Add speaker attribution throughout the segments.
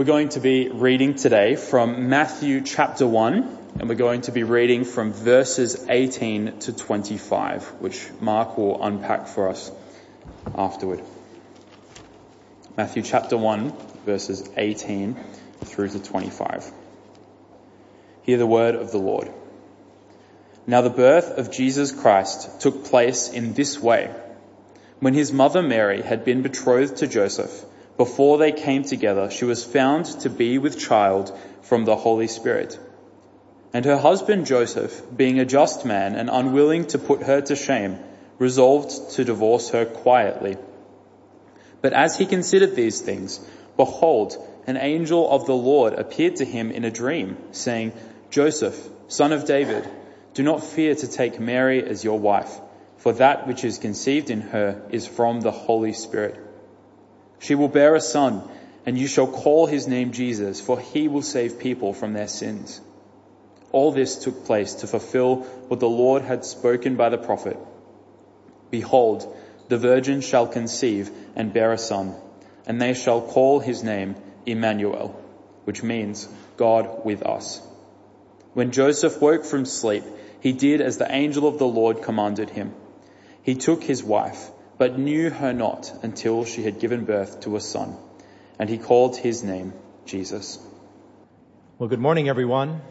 Speaker 1: We're going to be reading today from Matthew chapter 1, and we're going to be reading from verses 18 to 25, which Mark will unpack for us afterward. Matthew chapter 1, verses 18 through to 25. Hear the word of the Lord. Now the birth of Jesus Christ took place in this way. When his mother Mary had been betrothed to Joseph, before they came together, she was found to be with child from the Holy Spirit. And her husband Joseph, being a just man and unwilling to put her to shame, resolved to divorce her quietly. But as he considered these things, behold, an angel of the Lord appeared to him in a dream, saying, Joseph, son of David, do not fear to take Mary as your wife, for that which is conceived in her is from the Holy Spirit. She will bear a son, and you shall call his name Jesus, for he will save people from their sins. All this took place to fulfill what the Lord had spoken by the prophet. Behold, the virgin shall conceive and bear a son, and they shall call his name Emmanuel, which means God with us. When Joseph woke from sleep, he did as the angel of the Lord commanded him. He took his wife, but knew her not until she had given birth to a son, and he called his name Jesus.
Speaker 2: Well, good morning, everyone.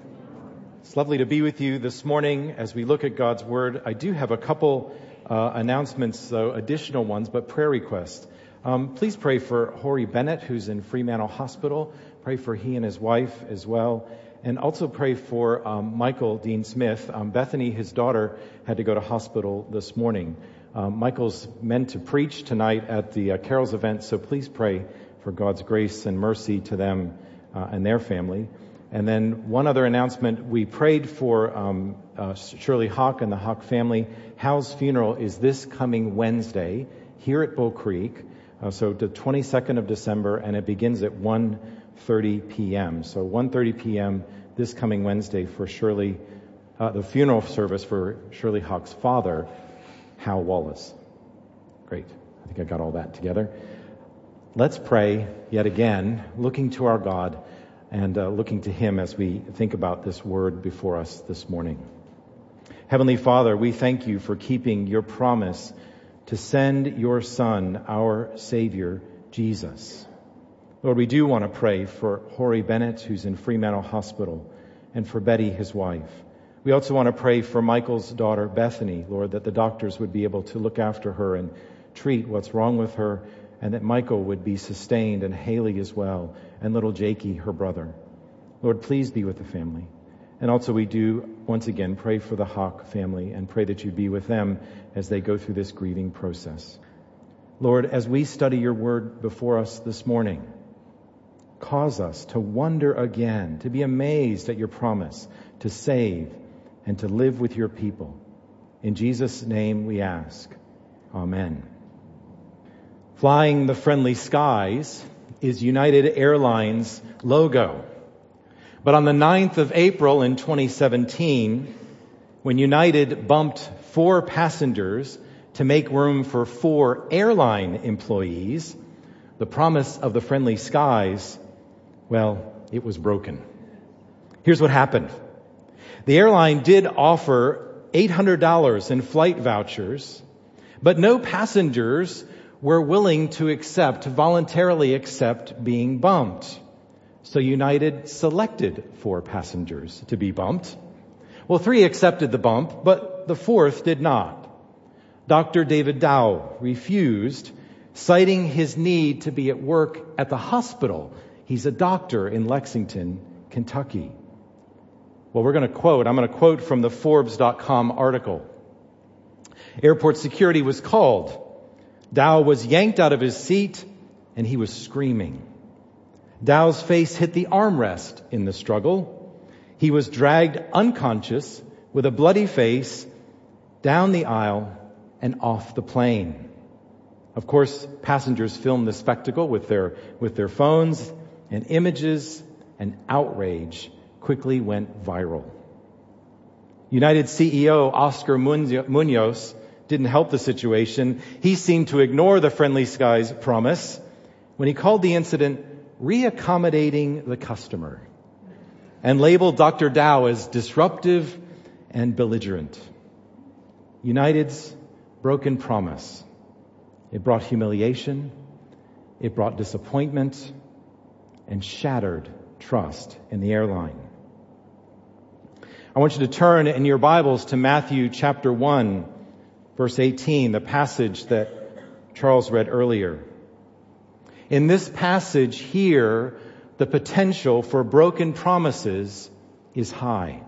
Speaker 2: It's lovely to be with you this morning as we look at God's Word. I do have a couple announcements, though, additional ones, but prayer requests. Please pray for Hori Bennett, who's in Fremantle Hospital. Pray for he and his wife as well. And also pray for Michael Dean Smith. Bethany, his daughter, had to go to hospital this morning. Michael's meant to preach tonight at the Carols event, so please pray for God's grace and mercy to them and their family. And then one other announcement, we prayed for Shirley Hawk and the Hawk family. Hal's funeral is this coming Wednesday here at Bull Creek, so the 22nd of December, and it begins at 1:30 p.m. So 1:30 p.m. this coming Wednesday for Shirley, the funeral service for Shirley Hawk's father, Hal Wallace. Great. I think I got all that together. Let's pray yet again, looking to our God and looking to Him as we think about this word before us this morning. Heavenly Father, we thank you for keeping your promise to send your Son, our Savior, Jesus. Lord, we do want to pray for Hori Bennett, who's in Fremantle Hospital, and for Betty, his wife. We also want to pray for Michael's daughter, Bethany, Lord, that the doctors would be able to look after her and treat what's wrong with her, and that Michael would be sustained, and Haley as well, and little Jakey, her brother. Lord, please be with the family. And also we do, once again, pray for the Hawk family and pray that you be with them as they go through this grieving process. Lord, as we study your word before us this morning, cause us to wonder again, to be amazed at your promise to save and to live with your people. In Jesus' name we ask. Amen. Flying the friendly skies is United Airlines' logo. But on the 9th of April in 2017, when United bumped 4 passengers to make room for 4 airline employees, the promise of the friendly skies, well, it was broken. Here's what happened. The airline did offer $800 in flight vouchers, but no passengers were willing to voluntarily accept being bumped. So United selected 4 passengers to be bumped. Well, 3 accepted the bump, but the 4th did not. Dr. David Dow refused, citing his need to be at work at the hospital. He's a doctor in Lexington, Kentucky. Well, I'm going to quote from the Forbes.com article. Airport security was called. Dow was yanked out of his seat and he was screaming. Dow's face hit the armrest in the struggle. He was dragged unconscious with a bloody face down the aisle and off the plane. Of course, passengers filmed the spectacle with their phones, and images and outrage quickly went viral. United CEO Oscar Munoz didn't help the situation. He seemed to ignore the friendly skies promise when he called the incident reaccommodating the customer, and labeled Dr. Dow as disruptive and belligerent. United's broken promise. It brought humiliation, it brought disappointment, and shattered trust in the airline. I want you to turn in your Bibles to Matthew chapter 1, verse 18, the passage that Charles read earlier. In this passage here, the potential for broken promises is high.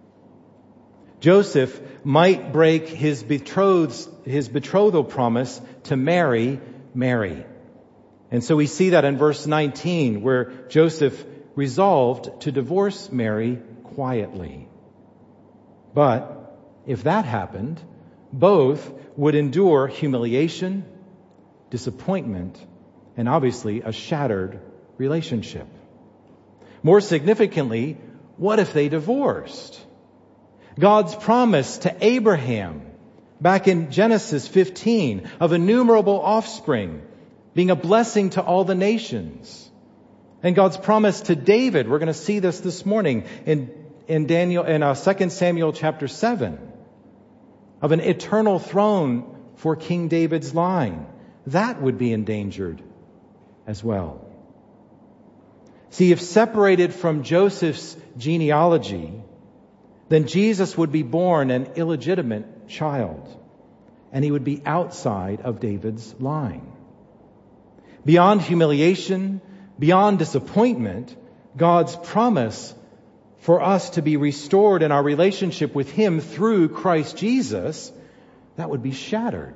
Speaker 2: Joseph might break his betrothal promise to marry Mary. And so we see that in verse 19, where Joseph resolved to divorce Mary quietly. But if that happened, both would endure humiliation, disappointment, and obviously a shattered relationship. More significantly, what if they divorced? God's promise to Abraham back in Genesis 15 of innumerable offspring being a blessing to all the nations. And God's promise to David, we're going to see this morning in 2 Samuel chapter 7, of an eternal throne for King David's line. That would be endangered as well. See, if separated from Joseph's genealogy, then Jesus would be born an illegitimate child, and he would be outside of David's line. Beyond humiliation, beyond disappointment, God's promise for us to be restored in our relationship with him through Christ Jesus, that would be shattered.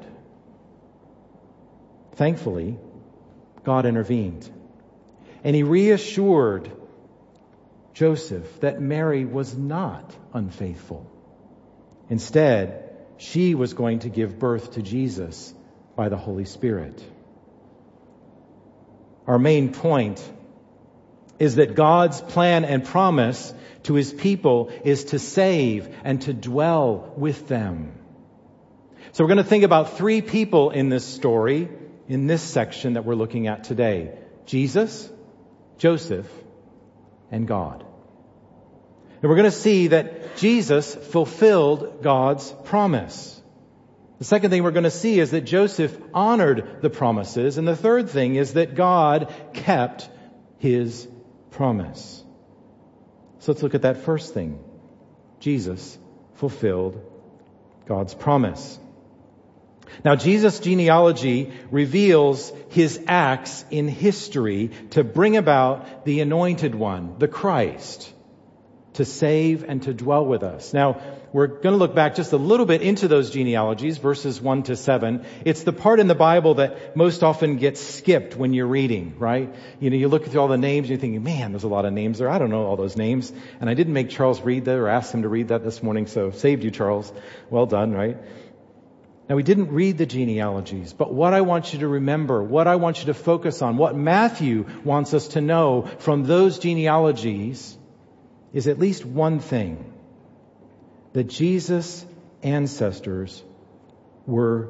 Speaker 2: Thankfully, God intervened, and he reassured Joseph that Mary was not unfaithful. Instead, she was going to give birth to Jesus by the Holy Spirit. Our main point is that God's plan and promise to his people is to save and to dwell with them. So we're going to think about three people in this story, in this section that we're looking at today: Jesus, Joseph, and God. And we're going to see that Jesus fulfilled God's promise. The second thing we're going to see is that Joseph honored the promises. And the third thing is that God kept his promise. So let's look at that first thing. Jesus fulfilled God's promise. Now, Jesus' genealogy reveals his acts in history to bring about the Anointed One, the Christ, to save and to dwell with us. Now, we're going to look back just a little bit into those genealogies, verses 1 to 7. It's the part in the Bible that most often gets skipped when you're reading, right? You look through all the names and you're thinking, man, there's a lot of names there. I don't know all those names. And I didn't make Charles read that or ask him to read that this morning, so saved you, Charles. Well done, right? Now, we didn't read the genealogies, but what I want you to remember, what I want you to focus on, what Matthew wants us to know from those genealogies is at least one thing: that Jesus' ancestors were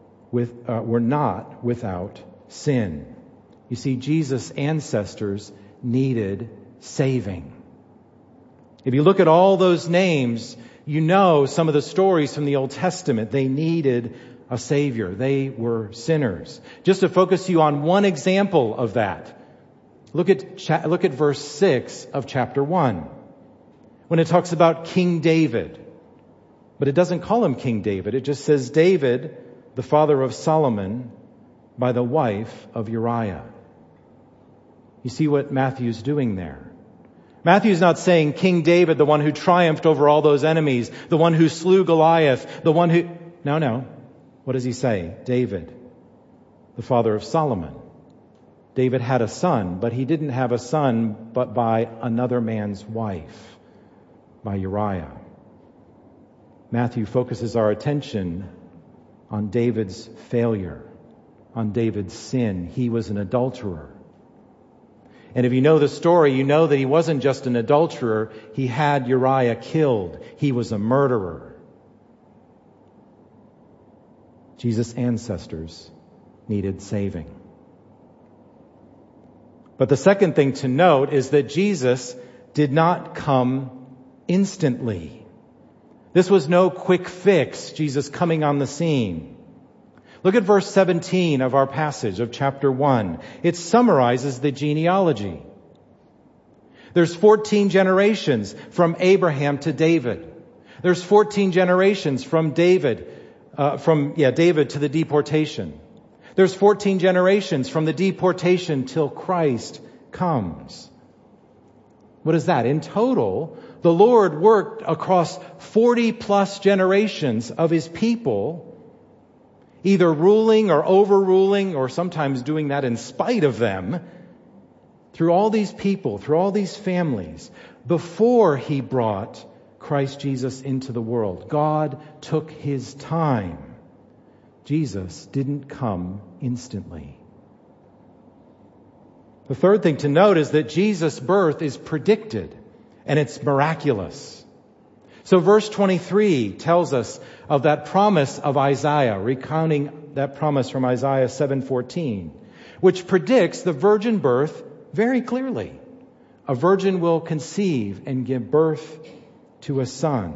Speaker 2: not without sin. You see, Jesus' ancestors needed saving. If you look at all those names, you know some of the stories from the Old Testament. They needed a Savior. They were sinners. Just to focus you on one example of that, look at verse 6 of chapter 1. When it talks about King David. But it doesn't call him King David. It just says David, the father of Solomon, by the wife of Uriah. You see what Matthew's doing there? Matthew's not saying King David, the one who triumphed over all those enemies, the one who slew Goliath, the one who... No. What does he say? David, the father of Solomon. David had a son, but he didn't have a son but by another man's wife, by Uriah. Matthew focuses our attention on David's failure, on David's sin. He was an adulterer. And if you know the story, you know that he wasn't just an adulterer. He had Uriah killed. He was a murderer. Jesus' ancestors needed saving. But the second thing to note is that Jesus did not come instantly. This was no quick fix, Jesus coming on the scene. Look at verse 17 of our passage of chapter 1. It summarizes the genealogy. There's 14 generations from Abraham to David. There's 14 generations from David to the deportation. There's 14 generations from the deportation till Christ comes. What is that? In total, the Lord worked across 40 plus generations of His people, either ruling or overruling, or sometimes doing that in spite of them, through all these people, through all these families, before He brought Christ Jesus into the world. God took His time. Jesus didn't come instantly. The third thing to note is that Jesus' birth is predicted, and it's miraculous. So verse 23 tells us of that promise of Isaiah, recounting that promise from Isaiah 7:14, which predicts the virgin birth very clearly. A virgin will conceive and give birth to a son.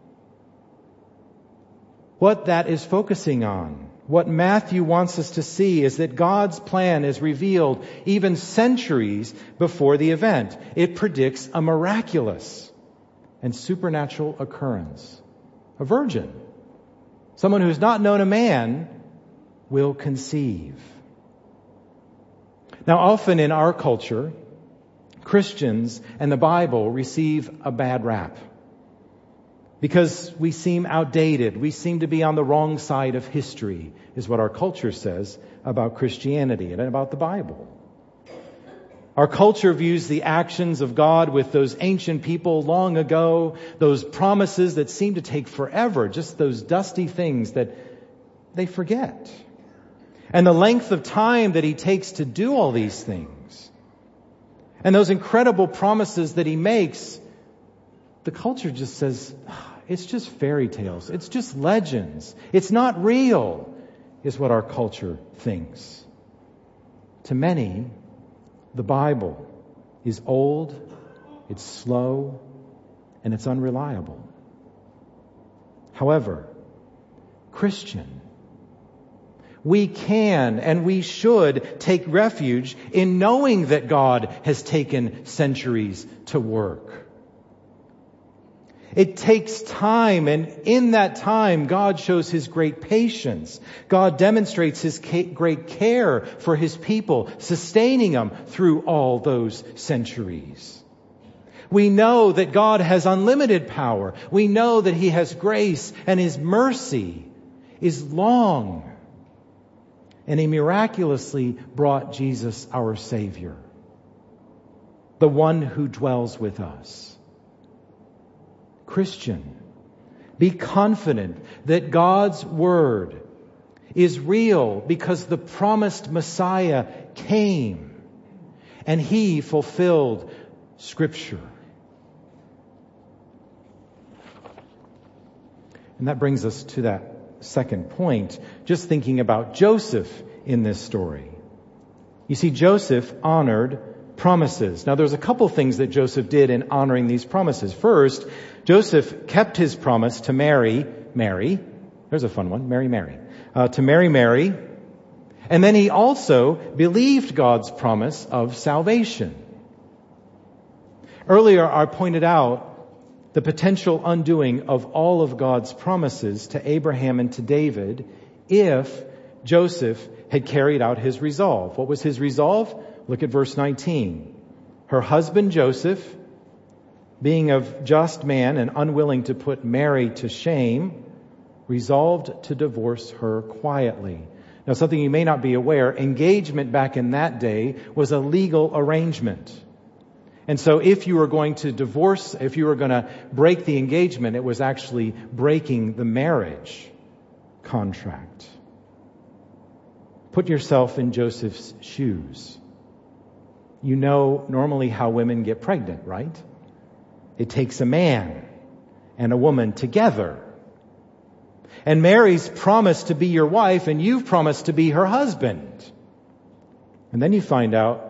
Speaker 2: What that is focusing on, what Matthew wants us to see, is that God's plan is revealed even centuries before the event. It predicts a miraculous and supernatural occurrence. A virgin, someone who's not known a man, will conceive. Now, often in our culture, Christians and the Bible receive a bad rap because we seem outdated. We seem to be on the wrong side of history, is what our culture says about Christianity and about the Bible. Our culture views the actions of God with those ancient people long ago, those promises that seem to take forever, just those dusty things that they forget. And the length of time that He takes to do all these things. And those incredible promises that He makes, the culture just says, it's just fairy tales. It's just legends. It's not real, is what our culture thinks. To many, the Bible is old, it's slow, and it's unreliable. However, Christian, we can and we should take refuge in knowing that God has taken centuries to work. It takes time, and in that time, God shows His great patience. God demonstrates His great care for His people, sustaining them through all those centuries. We know that God has unlimited power. We know that He has grace, and His mercy is long. And He miraculously brought Jesus, our Savior, the one who dwells with us. Christian, be confident that God's Word is real because the promised Messiah came and He fulfilled Scripture. And that brings us to that second point, just thinking about Joseph in this story. You see, Joseph honored promises. Now, there's a couple things that Joseph did in honoring these promises. First, Joseph kept his promise to marry Mary. There's a fun one, Mary. To marry Mary. And then he also believed God's promise of salvation. Earlier, I pointed out the potential undoing of all of God's promises to Abraham and to David if Joseph had carried out his resolve. What was his resolve? Look at verse 19. Her husband Joseph, being of just man and unwilling to put Mary to shame, resolved to divorce her quietly. Now, something you may not be aware, engagement back in that day was a legal arrangement. And so if you were going to divorce, if you were going to break the engagement, it was actually breaking the marriage contract. Put yourself in Joseph's shoes. You know normally how women get pregnant, right? It takes a man and a woman together. And Mary's promised to be your wife, and you've promised to be her husband. And then you find out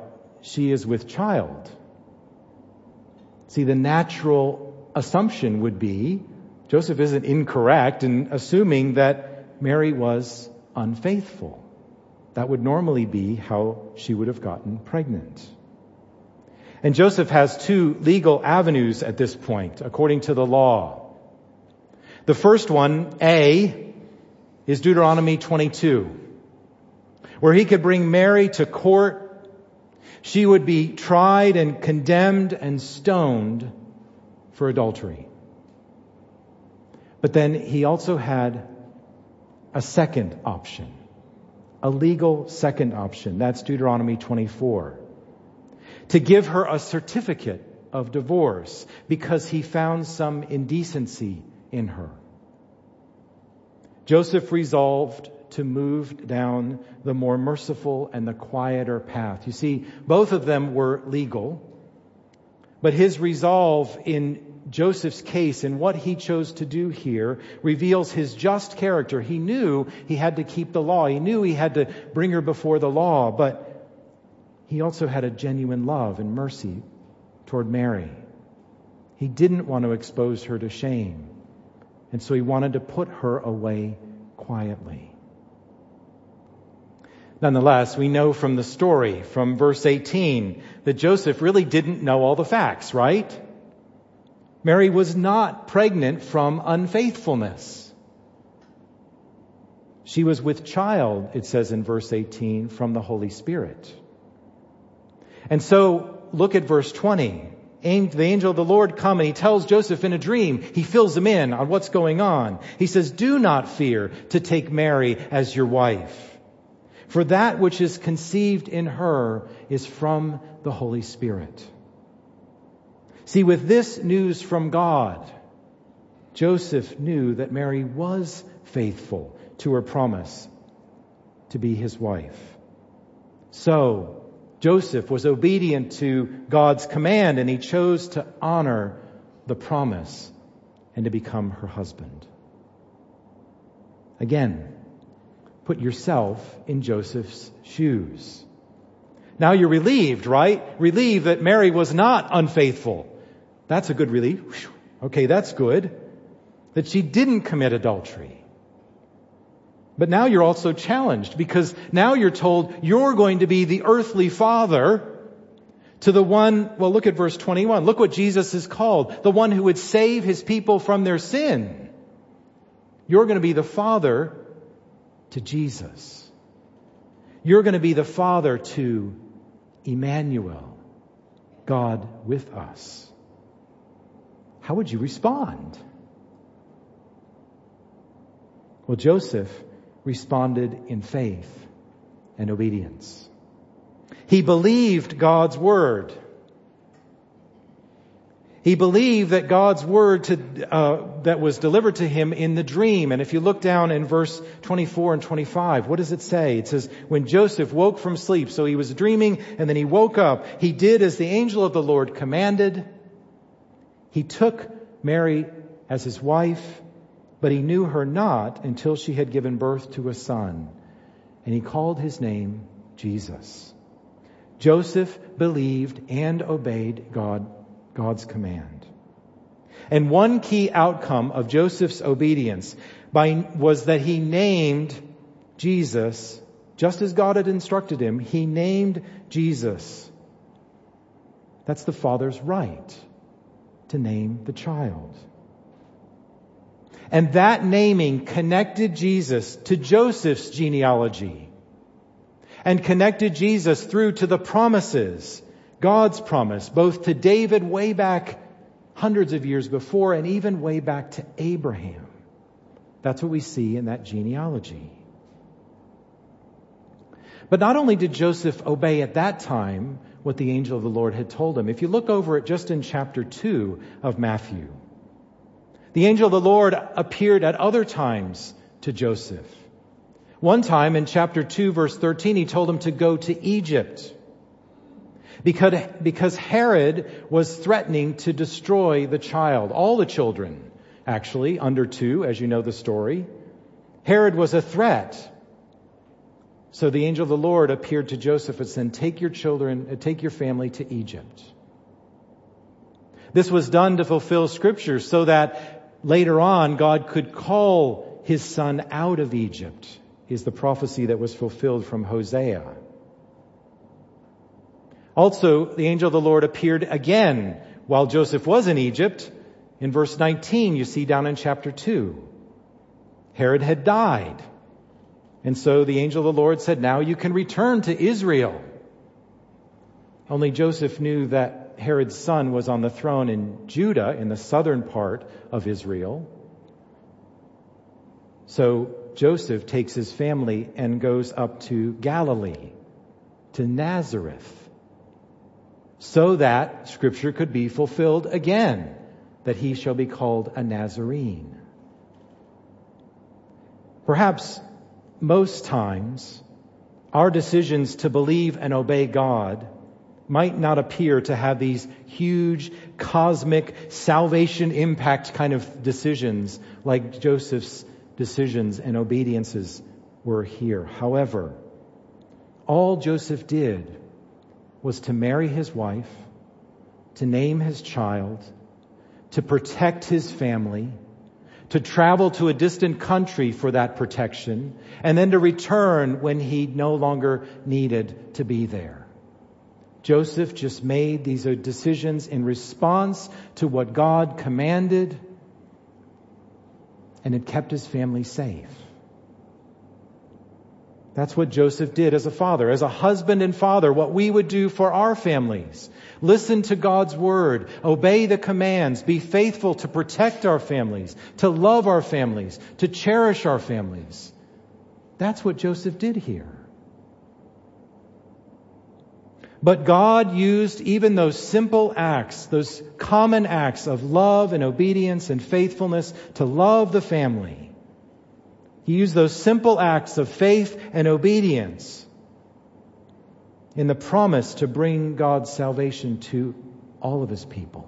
Speaker 2: she is with child. See, the natural assumption would be, Joseph isn't incorrect in assuming that Mary was unfaithful. That would normally be how she would have gotten pregnant. And Joseph has two legal avenues at this point, according to the law. The first one, A, is Deuteronomy 22, where he could bring Mary to court. She would be tried and condemned and stoned for adultery. But then he also had a second option, a legal second option. That's Deuteronomy 24. To give her a certificate of divorce because he found some indecency in her. Joseph resolved to move down the more merciful and the quieter path. You see, both of them were legal, but his resolve in Joseph's case and what he chose to do here reveals his just character. He knew he had to keep the law. He knew he had to bring her before the law, but he also had a genuine love and mercy toward Mary. He didn't want to expose her to shame, and so he wanted to put her away quietly. Nonetheless, we know from the story, from verse 18, that Joseph really didn't know all the facts, right? Mary was not pregnant from unfaithfulness. She was with child, it says in verse 18, from the Holy Spirit. And so, look at verse 20. The angel of the Lord come and he tells Joseph in a dream. He fills him in on what's going on. He says, "Do not fear to take Mary as your wife. For that which is conceived in her is from the Holy Spirit." See, with this news from God, Joseph knew that Mary was faithful to her promise to be his wife. So, Joseph was obedient to God's command and he chose to honor the promise and to become her husband. Again, put yourself in Joseph's shoes. Now you're relieved, right? Relieved that Mary was not unfaithful. That's a good relief. Okay, that's good. That she didn't commit adultery. But now you're also challenged because now you're told you're going to be the earthly father to the one, well, look at verse 21. Look what Jesus is called. The one who would save his people from their sin. You're going to be the father to Jesus. You're going to be the father to Emmanuel, God with us. How would you respond? Well, Joseph responded in faith and obedience. He believed God's word. He believed that God's word that was delivered to him in the dream. And if you look down in verse 24 and 25, what does it say? It says, when Joseph woke from sleep, so he was dreaming and then he woke up, he did as the angel of the Lord commanded. He took Mary as his wife, but he knew her not until she had given birth to a son. And he called his name Jesus. Joseph believed and obeyed God's command. And one key outcome of Joseph's obedience was that he named Jesus, just as God had instructed him, he named Jesus. That's the father's right to name the child. And that naming connected Jesus to Joseph's genealogy and connected Jesus through to the promises, God's promise, both to David way back hundreds of years before and even way back to Abraham. That's what we see in that genealogy. But not only did Joseph obey at that time what the angel of the Lord had told him. If you look over it just in chapter 2 of Matthew, the angel of the Lord appeared at other times to Joseph. One time in chapter 2, verse 13, he told him to go to Egypt because Herod was threatening to destroy the child, all the children, actually, under 2, as you know the story. Herod was a threat. So the angel of the Lord appeared to Joseph and said, take your family to Egypt. This was done to fulfill Scripture so that later on God could call his son out of Egypt, is the prophecy that was fulfilled from Hosea. Also, the angel of the Lord appeared again while Joseph was in Egypt. In verse 19, you see down in chapter 2. Herod had died. And so the angel of the Lord said, now you can return to Israel. Only Joseph knew that Herod's son was on the throne in Judah, in the southern part of Israel. So Joseph takes his family and goes up to Galilee, to Nazareth, so that Scripture could be fulfilled again, that he shall be called a Nazarene. Perhaps most times, our decisions to believe and obey God might not appear to have these huge, cosmic, salvation impact kind of decisions like Joseph's decisions and obediences were here. However, all Joseph did was to marry his wife, to name his child, to protect his family, to travel to a distant country for that protection, and then to return when he no longer needed to be there. Joseph just made these decisions in response to what God commanded, and it kept his family safe. That's what Joseph did as a father, as a husband and father, what we would do for our families. Listen to God's word, obey the commands, be faithful to protect our families, to love our families, to cherish our families. That's what Joseph did here. But God used even those simple acts, those common acts of love and obedience and faithfulness to love the family. He used those simple acts of faith and obedience in the promise to bring God's salvation to all of his people.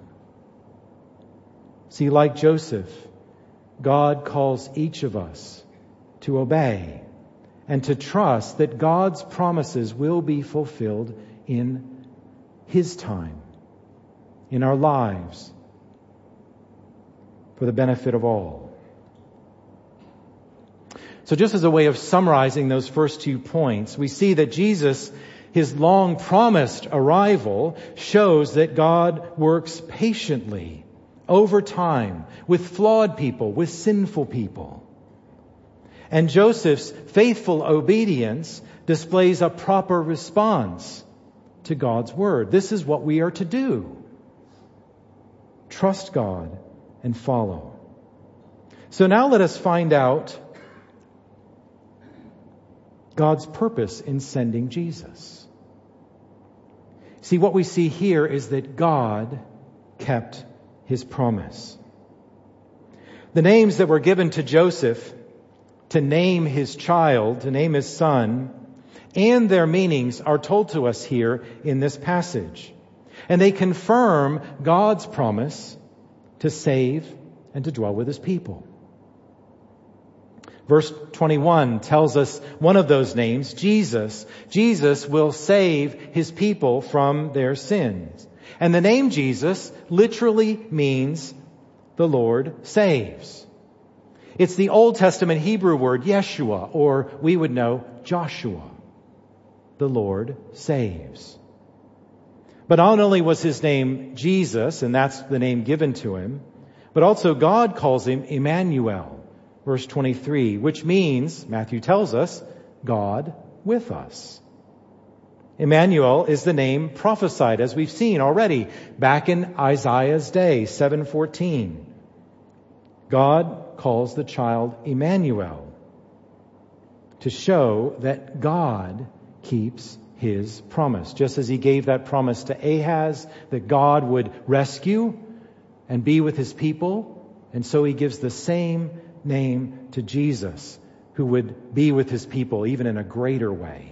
Speaker 2: See, like Joseph, God calls each of us to obey and to trust that God's promises will be fulfilled in his time, in our lives, for the benefit of all. So just as a way of summarizing those first 2 points, we see that Jesus, his long promised arrival, shows that God works patiently over time with flawed people, with sinful people. And Joseph's faithful obedience displays a proper response to God's word. This is what we are to do. Trust God and follow. So now let us find out God's purpose in sending Jesus. See, what we see here is that God kept his promise. The names that were given to Joseph to name his child, to name his son, and their meanings are told to us here in this passage. And they confirm God's promise to save and to dwell with his people. Verse 21 tells us one of those names, Jesus. Jesus will save his people from their sins. And the name Jesus literally means the Lord saves. It's the Old Testament Hebrew word Yeshua, or we would know Joshua. The Lord saves. But not only was his name Jesus, and that's the name given to him, but also God calls him Emmanuel. Verse 23, which means, Matthew tells us, God with us. Emmanuel is the name prophesied, as we've seen already, back in Isaiah's day, 7:14. God calls the child Emmanuel to show that God keeps his promise. Just as he gave that promise to Ahaz, that God would rescue and be with his people, and so he gives the same name to Jesus, who would be with his people even in a greater way.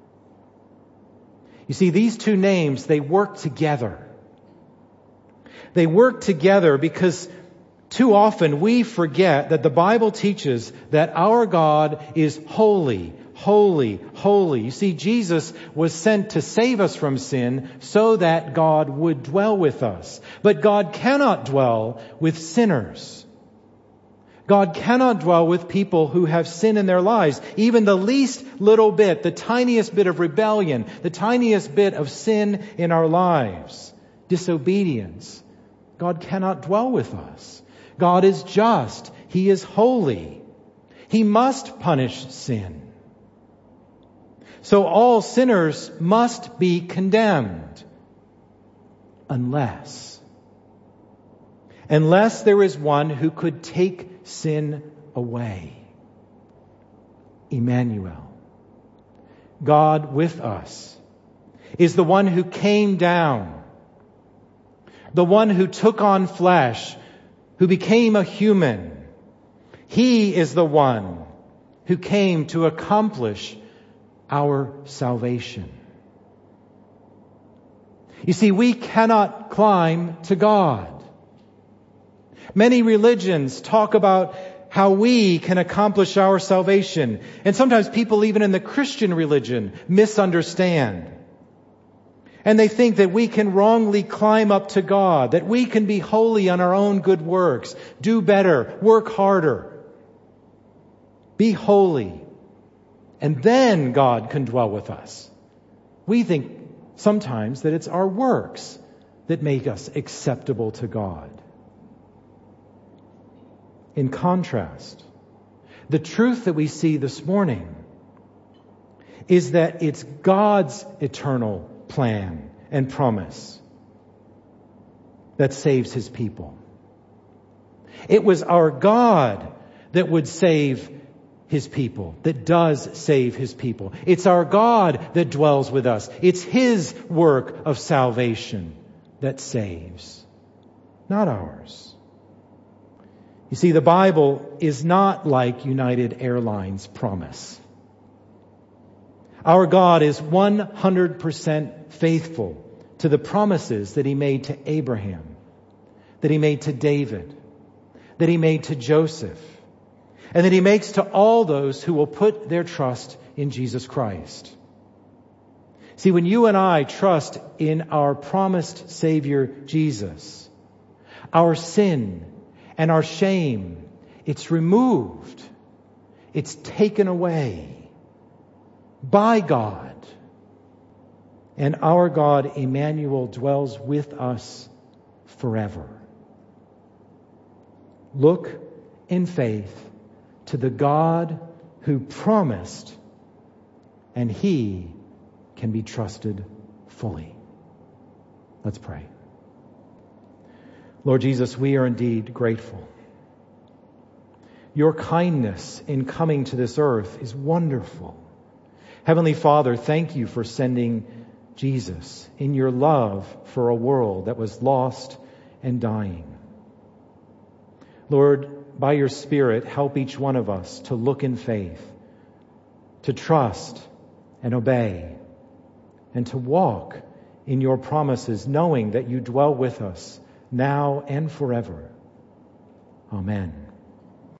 Speaker 2: You see, these two names, they work together. They work together because too often we forget that the Bible teaches that our God is holy, holy, holy. You see, Jesus was sent to save us from sin so that God would dwell with us. But God cannot dwell with sinners. God cannot dwell with people who have sin in their lives. Even the least little bit, the tiniest bit of rebellion, the tiniest bit of sin in our lives, disobedience. God cannot dwell with us. God is just. He is holy. He must punish sin. So all sinners must be condemned unless there is one who could take sin away. Emmanuel, God with us, is the one who came down, the one who took on flesh, who became a human. He is the one who came to accomplish our salvation. You see, we cannot climb to God. Many religions talk about how we can accomplish our salvation. And sometimes people, even in the Christian religion, misunderstand. And they think that we can wrongly climb up to God, that we can be holy on our own good works, do better, work harder, be holy, and then God can dwell with us. We think sometimes that it's our works that make us acceptable to God. In contrast, the truth that we see this morning is that it's God's eternal plan and promise that saves His people. It was our God that would save His people, that does save His people. It's our God that dwells with us. It's His work of salvation that saves, not ours. You see, the Bible is not like United Airlines' promise. Our God is 100% faithful to the promises that He made to Abraham, that He made to David, that He made to Joseph, and that He makes to all those who will put their trust in Jesus Christ. See, when you and I trust in our promised Savior Jesus, our sin and our shame, it's removed. It's taken away by God. And our God, Emmanuel, dwells with us forever. Look in faith to the God who promised, and He can be trusted fully. Let's pray. Lord Jesus, we are indeed grateful. Your kindness in coming to this earth is wonderful. Heavenly Father, thank You for sending Jesus in Your love for a world that was lost and dying. Lord, by Your Spirit, help each one of us to look in faith, to trust and obey, and to walk in Your promises, knowing that You dwell with us now and forever. Amen.